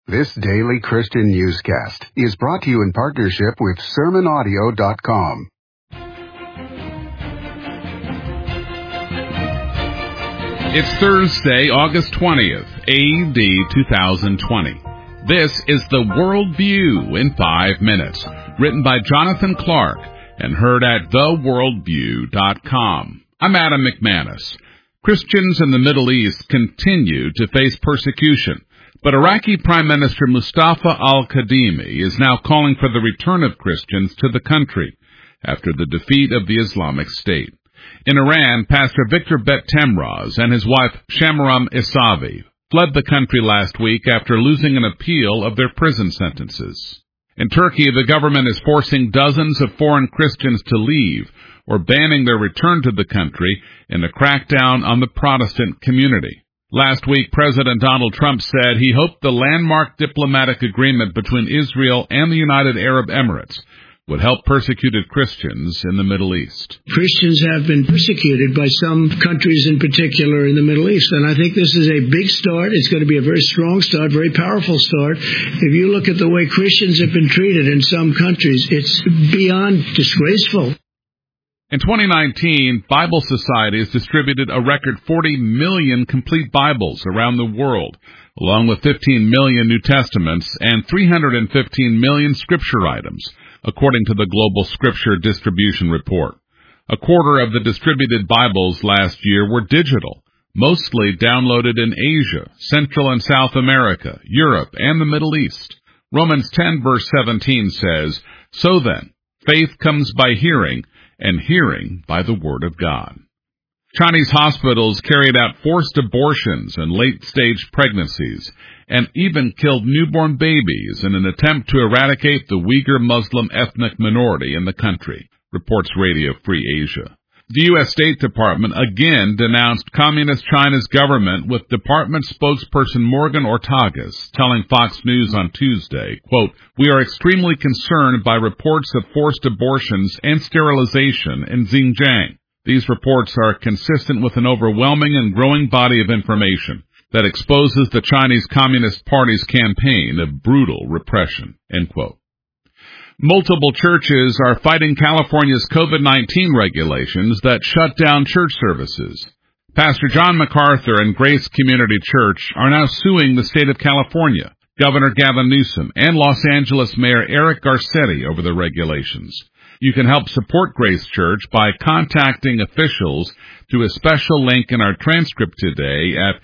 This daily Christian newscast is brought to you in partnership with SermonAudio.com. It's Thursday, August 20th, A.D. 2020. This is The World View in 5 minutes, written by Jonathan Clark and heard at theworldview.com. I'm Adam McManus. Christians in the Middle East continue to face persecution, but Iraqi Prime Minister Mustafa al-Kadhimi is now calling for the return of Christians to the country after the defeat of the Islamic State. In Iran, Pastor Victor Bet Temraz and his wife Shamaram Isavi fled the country last week after losing an appeal of their prison sentences. In Turkey, the government is forcing dozens of foreign Christians to leave or banning their return to the country in a crackdown on the Protestant community. Last week, President Donald Trump said he hoped the landmark diplomatic agreement between Israel and the United Arab Emirates would help persecuted Christians in the Middle East. Christians have been persecuted by some countries in particular in the Middle East, and I think this is a big start. It's going to be a very strong start, very powerful start. If you look at the way Christians have been treated in some countries, it's beyond disgraceful. In 2019, Bible Society has distributed a record 40 million complete Bibles around the world, along with 15 million New Testaments and 315 million scripture items, according to the Global Scripture Distribution Report. A quarter of the distributed Bibles last year were digital, mostly downloaded in Asia, Central and South America, Europe, and the Middle East. Romans 10 verse 17 says, "So then, faith comes by hearing, and hearing by the Word of God." Chinese hospitals carried out forced abortions and late-stage pregnancies, and even killed newborn babies in an attempt to eradicate the Uyghur Muslim ethnic minority in the country, reports Radio Free Asia. The U.S. State Department again denounced Communist China's government, with Department spokesperson Morgan Ortagus telling Fox News on Tuesday, quote, "We are extremely concerned by reports of forced abortions and sterilization in Xinjiang. These reports are consistent with an overwhelming and growing body of information that exposes the Chinese Communist Party's campaign of brutal repression," end quote. Multiple churches are fighting California's COVID-19 regulations that shut down church services. Pastor John MacArthur and Grace Community Church are now suing the state of California, Governor Gavin Newsom, and Los Angeles Mayor Eric Garcetti over the regulations. You can help support Grace Church by contacting officials through a special link in our transcript today at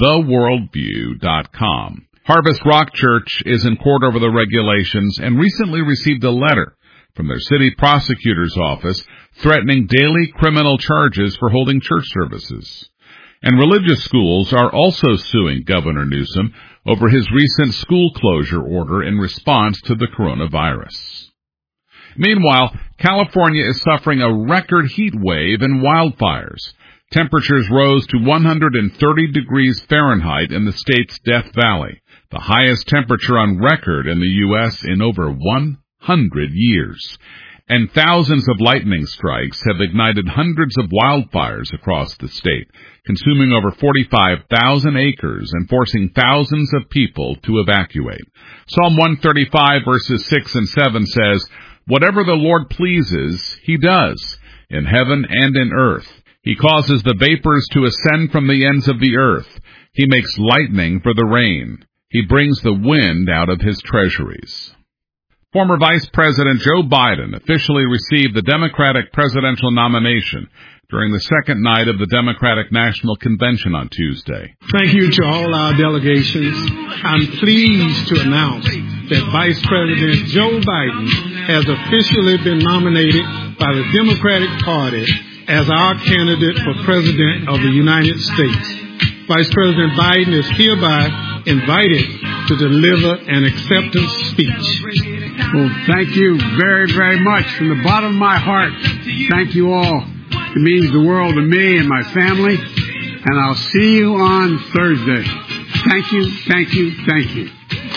theworldview.com. Harvest Rock Church is in court over the regulations and recently received a letter from their city prosecutor's office threatening daily criminal charges for holding church services. And religious schools are also suing Governor Newsom over his recent school closure order in response to the coronavirus. Meanwhile, California is suffering a record heat wave and wildfires. Temperatures rose to 130 degrees Fahrenheit in the state's Death Valley, the highest temperature on record in the U.S. in over 100 years. And thousands of lightning strikes have ignited hundreds of wildfires across the state, consuming over 45,000 acres and forcing thousands of people to evacuate. Psalm 135 verses 6 and 7 says, "Whatever the Lord pleases, He does, in heaven and in earth. He causes the vapors to ascend from the ends of the earth. He makes lightning for the rain. He brings the wind out of His treasuries." Former Vice President Joe Biden officially received the Democratic presidential nomination during the second night of the Democratic National Convention on Tuesday. Thank you to all our delegations. I'm pleased to announce that Vice President Joe Biden has officially been nominated by the Democratic Party as our candidate for President of the United States. Vice President Biden is hereby invited to deliver an acceptance speech. Well, thank you very, very much. From the bottom of my heart, thank you all. It means the world to me and my family, and I'll see you on Thursday. Thank you, thank you, thank you.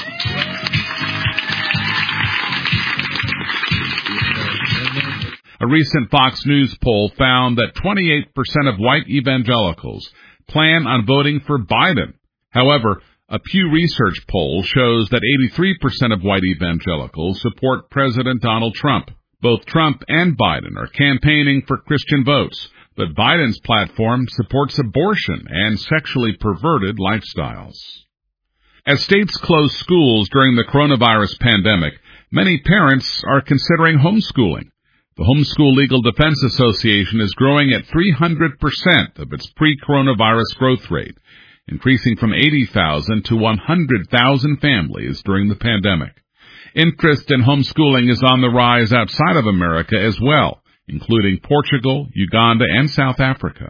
A recent Fox News poll found that 28% of white evangelicals plan on voting for Biden. However, A Pew Research poll shows that 83% of white evangelicals support President Donald Trump. Both Trump and Biden are campaigning for Christian votes, but Biden's platform supports abortion and sexually perverted lifestyles. As states close schools during the coronavirus pandemic, many parents are considering homeschooling. The Homeschool Legal Defense Association is growing at 300% of its pre-coronavirus growth rate, increasing from 80,000 to 100,000 families during the pandemic. Interest in homeschooling is on the rise outside of America as well, including Portugal, Uganda, and South Africa.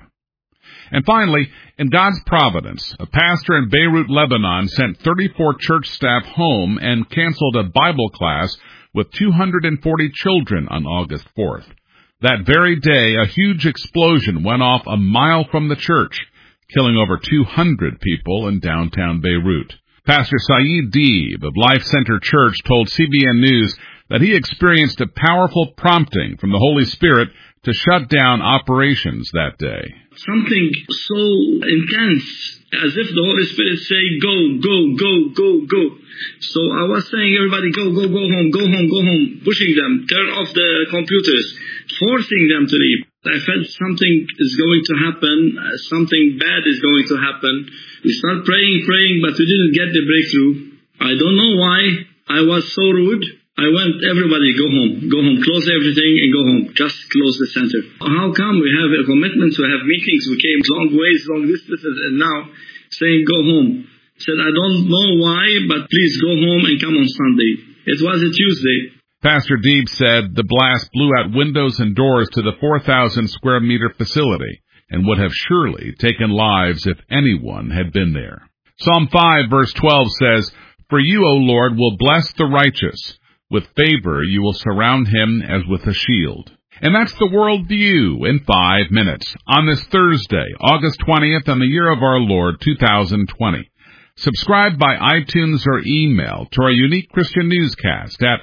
And finally, in God's providence, a pastor in Beirut, Lebanon sent 34 church staff home and canceled a Bible class with 240 children on August 4th. That very day, a huge explosion went off a mile from the church, killing over 200 people in downtown Beirut. Pastor Saeed Deeb of Life Center Church told CBN News that he experienced a powerful prompting from the Holy Spirit to shut down operations that day. Something so intense, as if the Holy Spirit say, go, go, go, go, go. So I was saying, everybody go, go, go home, go home, go home, pushing them, turn off the computers, forcing them to leave. I felt something is going to happen, something bad is going to happen. We start praying, but we didn't get the breakthrough. I don't know why. I was so rude. I went, everybody go home, close everything and go home. Just close the center. How come we have a commitment to have meetings? We came long ways, long distances, and now saying go home. Said, I don't know why, but please go home and come on Sunday. It was a Tuesday. Pastor Deeb said the blast blew out windows and doors to the 4,000 square meter facility and would have surely taken lives if anyone had been there. Psalm 5 verse 12 says, For you, O Lord, will bless the righteous. With favor you will surround him as with a shield. And that's the World View in 5 minutes on this Thursday, August 20th, in the year of our Lord, 2020. Subscribe by iTunes or email to our unique Christian newscast at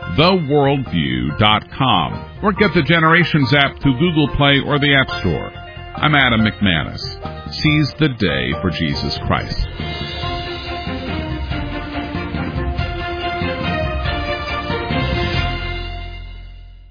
theworldview.com, or get the Generations app through Google Play or the App Store. I'm Adam McManus. Seize the day for Jesus Christ.